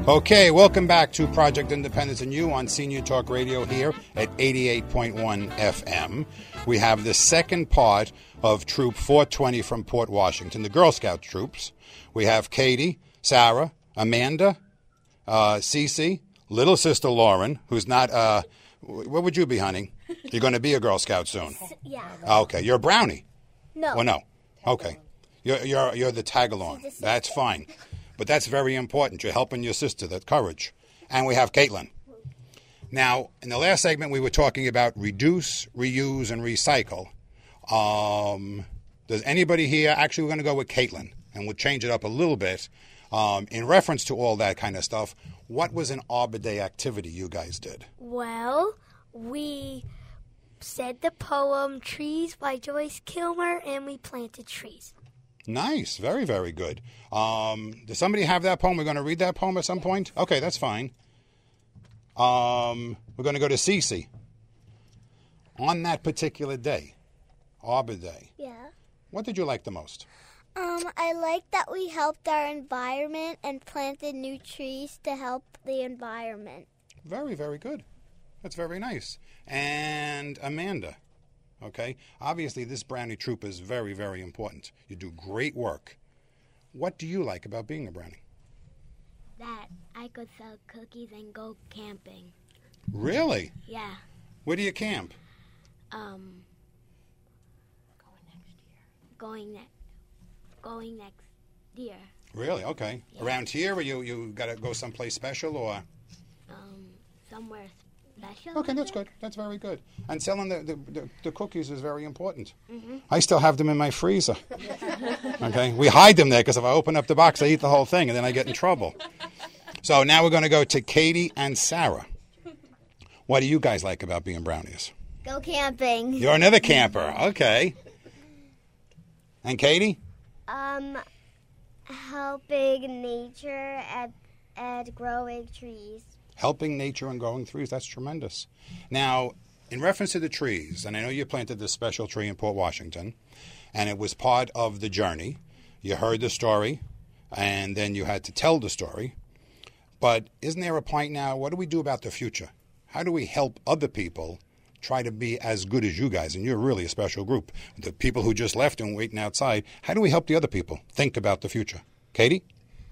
Okay, welcome back to Project Independence and You on Senior Talk Radio here at 88.1 FM. We have the second part of Troop 420 from Port Washington, the Girl Scout troops. We have Katie, Sarah, Amanda, Cece, little sister Lauren, who's not, what would you be, honey? You're going to be a Girl Scout soon? Yeah. Okay, you're a brownie? No. Well, no. Okay. You're the tag-along. That's fine. But that's very important. You're helping your sister, that courage. And we have Caitlin. Now, in the last segment, we were talking about reduce, reuse, and recycle. Does anybody here, actually, we're going to go with Caitlin, and we'll change it up a little bit. In reference to all that kind of stuff, what was an Arbor Day activity you guys did? Well, we said the poem Trees by Joyce Kilmer, and we planted trees. Nice. Very, very good. Does somebody have that poem? We're going to read that poem at some point? Okay, that's fine. We're going to go to Cece. On that particular day, Arbor Day, Yeah. what did you like the most? I like that we helped our environment and planted new trees to help the environment. Very, very good. That's very nice. And Amanda, okay? Obviously, this Brownie troop is very, very important. You do great work. What do you like about being a Brownie? That I could sell cookies and go camping. Really? Yeah. Where do you camp? Going next year. Really? Okay. Yeah. Around here, or you got to go someplace special, or? Somewhere special. Okay, that's good. That's very good. And selling the cookies is very important. Mm-hmm. I still have them in my freezer. Okay? We hide them there because if I open up the box, I eat the whole thing, and then I get in trouble. So now we're going to go to Katie and Sarah. What do you guys like about being Brownies? Go camping. You're another camper. Okay. And Katie? Helping nature and growing trees. Helping nature and growing trees, that's tremendous. Now, in reference to the trees, and I know you planted this special tree in Port Washington, and it was part of the journey. You heard the story, and then you had to tell the story. But isn't there a point now, what do we do about the future? How do we help other people try to be as good as you guys? And you're really a special group. The people who just left and waiting outside, how do we help the other people think about the future? Katie?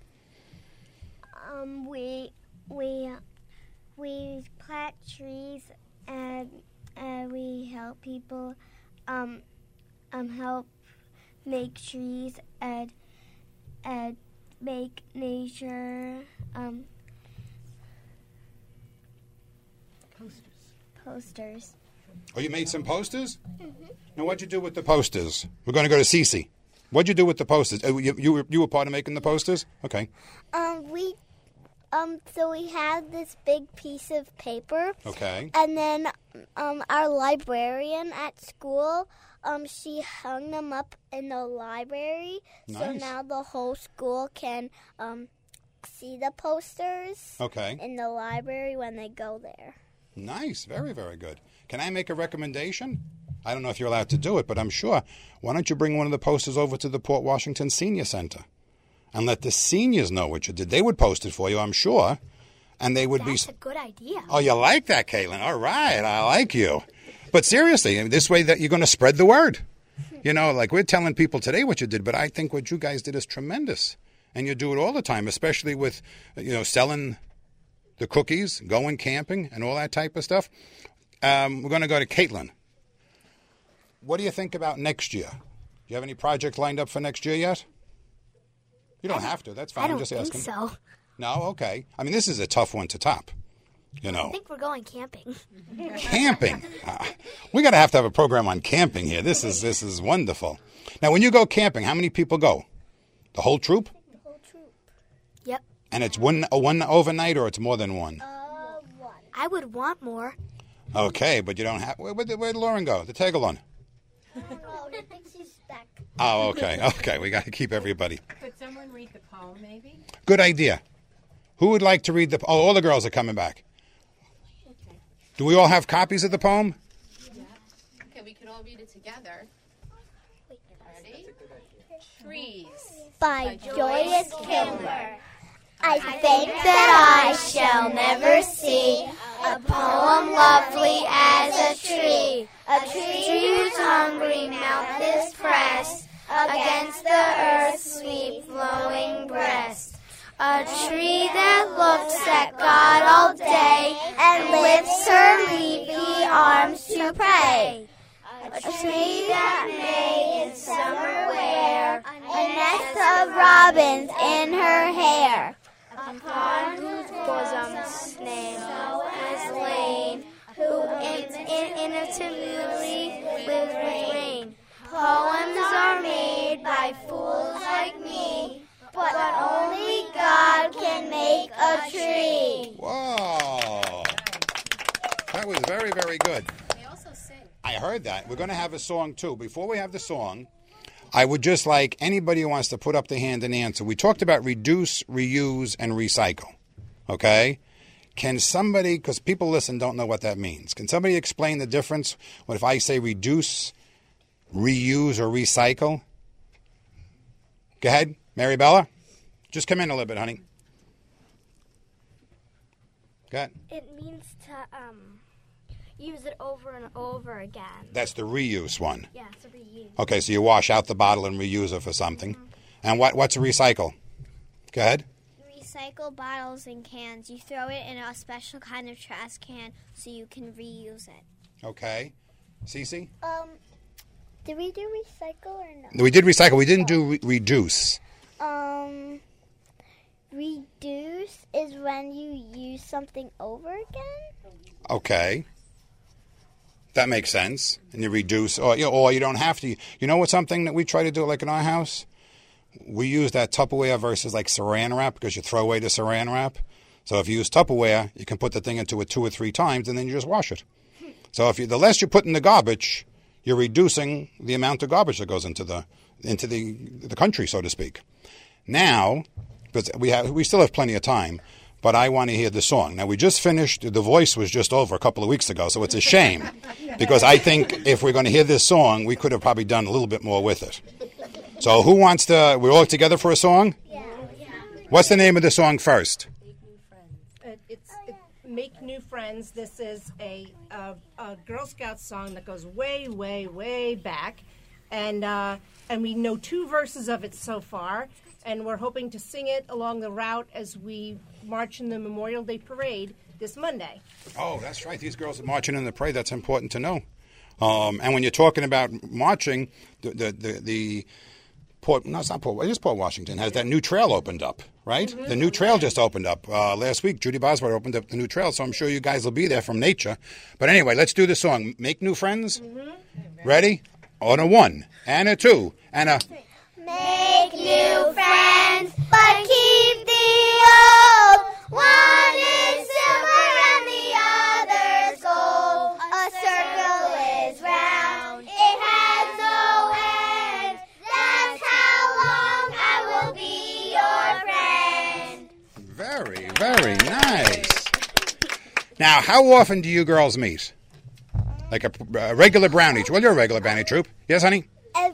We plant trees and we help people help make trees and make nature posters. Oh, you made some posters? Mm-hmm. Now, what'd you do with the posters? We're going to go to Cece. What'd you do with the posters? You were part of making the posters? Okay. So we had this big piece of paper. Okay. And then our librarian at school, she hung them up in the library. Nice. So now the whole school can see the posters in the library when they go there. Nice. Very, very good. Can I make a recommendation? I don't know if you're allowed to do it, but I'm sure. Why don't you bring one of the posters over to the Port Washington Senior Center and let the seniors know what you did? They would post it for you, I'm sure. And they would That's a good idea. Oh, you like that, Caitlin? All right. I like you. But seriously, this way that you're going to spread the word. You know, like we're telling people today what you did, but I think what you guys did is tremendous. And you do it all the time, especially with, selling the cookies, going camping, and all that type of stuff. We're going to go to Caitlin. What do you think about next year? Do you have any projects lined up for next year yet? You don't have to. That's fine. I'm just asking. I don't think so. No? Okay. I mean, this is a tough one to top. I think we're going camping. Camping? We got to have a program on camping here. This is wonderful. Now, when you go camping, how many people go? The whole troop? The whole troop. Yep. And it's one overnight, or it's more than one? One. I would want more. Okay, but you don't have. Where'd Lauren go? The tag-along? I don't know. I think she's stuck. Oh, okay. Okay, we got to keep everybody. Could someone read the poem, maybe? Good idea. Who would like to read the... Oh, all the girls are coming back. Okay. Do we all have copies of the poem? Yeah. Okay, we could all read it together. Ready? Trees. By Joyce Kilmer. I think that I shall never see a poem lovely as a tree. A tree whose hungry mouth is pressed against the earth's sweet flowing breast. A tree that looks at God all day and lifts her leafy arms to pray. A tree that may in summer wear a nest of robins in her hair. Upon whose bosom snow has lain, who intimately lives with rain. Poems are made by fools like me, but only God can make a tree. Whoa. That was very, very good. They also sing. I heard that. We're going to have a song, too. Before we have the song, I would just like anybody who wants to put up their hand and answer. We talked about reduce, reuse, and recycle. Okay? Can somebody, because people listen don't know what that means, can somebody explain the difference when if I say reduce, reuse, or recycle? Go ahead, Mary Bella. Just come in a little bit, honey. Go ahead. It means to use it over and over again. That's the reuse one. Yeah, it's a reuse. Okay, so you wash out the bottle and reuse it for something. Mm-hmm. And what's a recycle? Go ahead. Recycle bottles and cans. You throw it in a special kind of trash can so you can reuse it. Okay. Cece? Did we do recycle or no? We did recycle. We didn't do reduce. Reduce is when you use something over again. Okay. That makes sense. And you reduce, or you don't have to. You know what's something that we try to do like in our house? We use that Tupperware versus like saran wrap because you throw away the saran wrap. So if you use Tupperware, you can put the thing into it 2 or 3 times and then you just wash it. So the less you put in the garbage, you're reducing the amount of garbage that goes into the country, so to speak. Now, because we still have plenty of time, but I want to hear the song. Now, we just finished, The Voice was just over a couple of weeks ago, so it's a shame. Because I think if we're going to hear this song, we could have probably done a little bit more with it. So who wants to, we're all together for a song? Yeah. What's the name of the song first? It's Make New Friends. This is a Girl Scout song that goes way, way, way back. And we know 2 verses of it so far. And we're hoping to sing it along the route as we march in the Memorial Day Parade this Monday. Oh, that's right. These girls are marching in the parade. That's important to know. And when you're talking about marching, the Port, no, it's not Port, it is Port Washington, has that new trail opened up, right? Mm-hmm. The new trail just opened up. Last week, Judy Bosworth opened up the new trail, so I'm sure you guys will be there from nature. But anyway, let's do the song. Make New Friends. Mm-hmm. Ready? On a 1, and a 2, and a... Make new friends, but keep the old. One is silver and the other's gold. A circle is round, it has no end. That's how long I will be your friend. Very, very nice. Now, how often do you girls meet? Like a regular brownie? Well, you're a regular brownie troop. Yes, honey?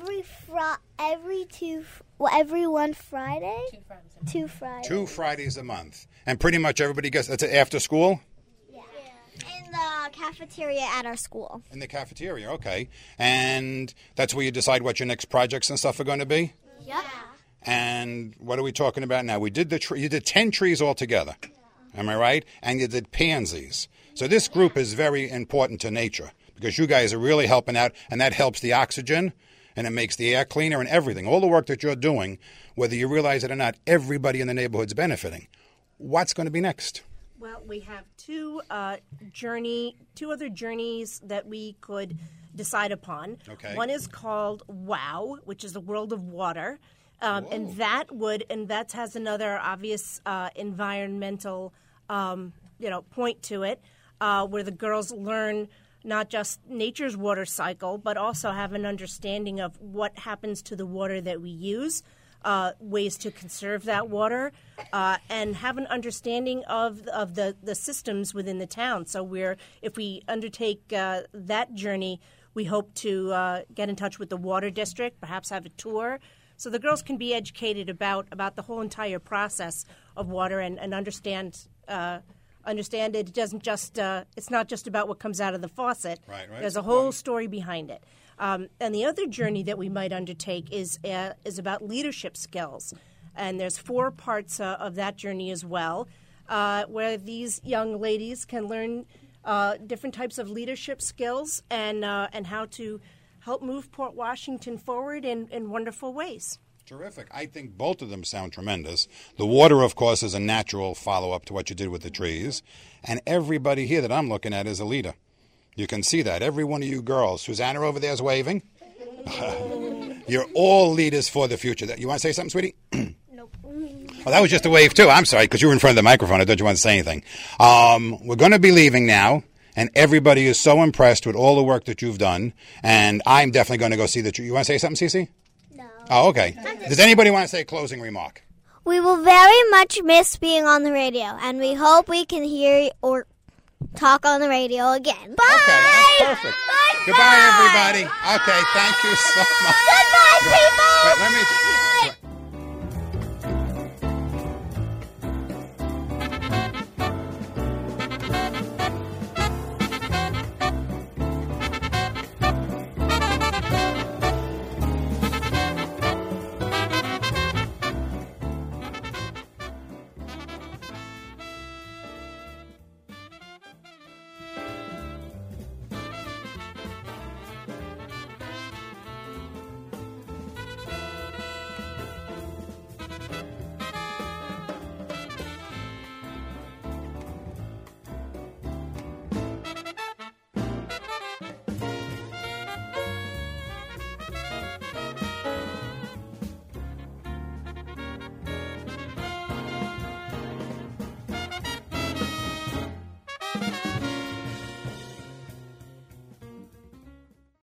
Every one Friday? 2 Fridays. 2 Fridays a month. And pretty much everybody gets, that's after school? Yeah. In the cafeteria at our school. In the cafeteria, okay. And that's where you decide what your next projects and stuff are going to be? Yeah. And what are we talking about now? We did you did 10 trees altogether. Am I right? And you did pansies. So this group is very important to nature because you guys are really helping out, and that helps the oxygen. And it makes the air cleaner and everything. All the work that you're doing, whether you realize it or not, everybody in the neighborhood's benefiting. What's going to be next? Well, we have 2 other journeys that we could decide upon. Okay. One is called WOW, which is the World of Water. And that has another obvious environmental point to it, where the girls learn not just nature's water cycle, but also have an understanding of what happens to the water that we use, ways to conserve that water, and have an understanding of the systems within the town. So if we undertake that journey, we hope to get in touch with the water district, perhaps have a tour So the girls can be educated about the whole entire process of water and understand it doesn't just it's not just about what comes out of the faucet. Right. There's a whole story behind it. And the other journey that we might undertake is about leadership skills. And there's 4 parts of that journey as well, where these young ladies can learn different types of leadership skills and how to help move Port Washington forward in wonderful ways. Terrific. I think both of them sound tremendous. The water, of course, is a natural follow-up to what you did with the trees. And everybody here that I'm looking at is a leader. You can see that. Every one of you girls. Susanna over there is waving. You're all leaders for the future. You want to say something, sweetie? Nope. Oh, that was just a wave, too. I'm sorry, because you were in front of the microphone. I thought you wanted to say anything. We're going to be leaving now. And everybody is so impressed with all the work that you've done. And I'm definitely going to go see the tree. You want to say something, Cece? No. Oh, okay. Does anybody want to say a closing remark? We will very much miss being on the radio, and we hope we can hear or talk on the radio again. Bye! Okay, that's perfect. Goodbye, everybody. Okay, thank you so much. Goodbye, people! Wait, let me...